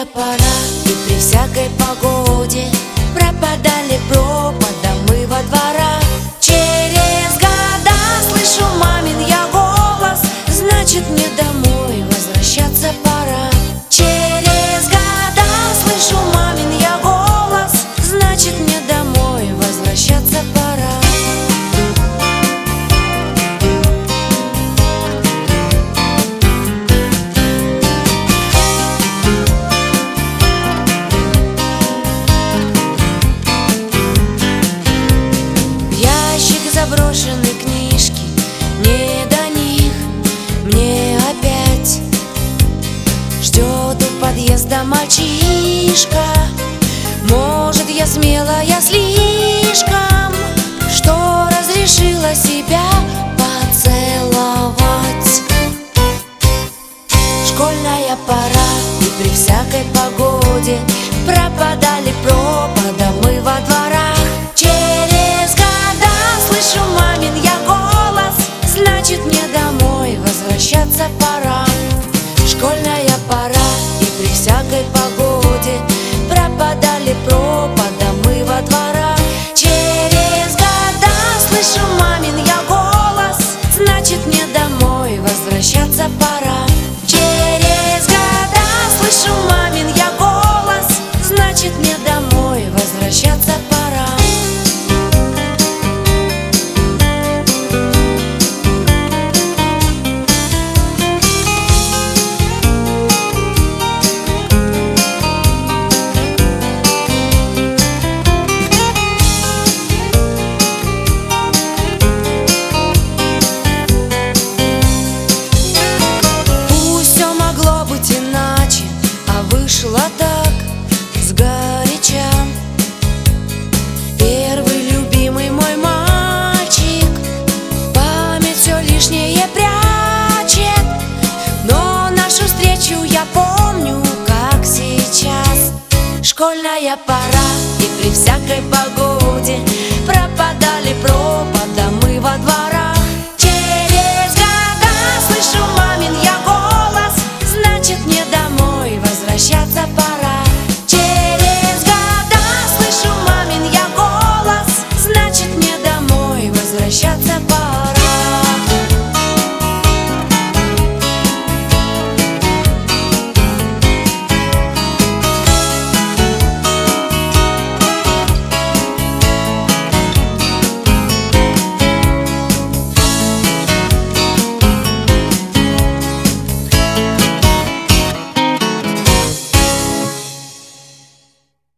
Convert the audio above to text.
Школьная пора, и при всякой погоде пропадали пропадом мы во дворах. Через года слышу мамин я голос, значит мне домой возвращаться пора. Через года слышу мамин я голос, значит мне домой возвращаться пора. Заброшенные книжки, не до них мне опять. Ждет у подъезда мальчишка. Может, я смелая слишком, что разрешила себя поцеловать. Школьная пора, и при всякой погоде пропадали пропадом мы во дворах. Через года слышу мамин я голос, значит мне домой возвращаться пора. Школьная пора, и при всякой погоде пропадали пропадом мы во дворах. Через года слышу мамин я голос, значит мне домой возвращаться пора. Через года слышу мамин я голос, значит мне домой возвращаться пора. Иначе, а вышло так сгоряча. Первый любимый мой мальчик память все лишнее прячет, но нашу встречу я помню, как сейчас. Школьная пора, и при всякой погоде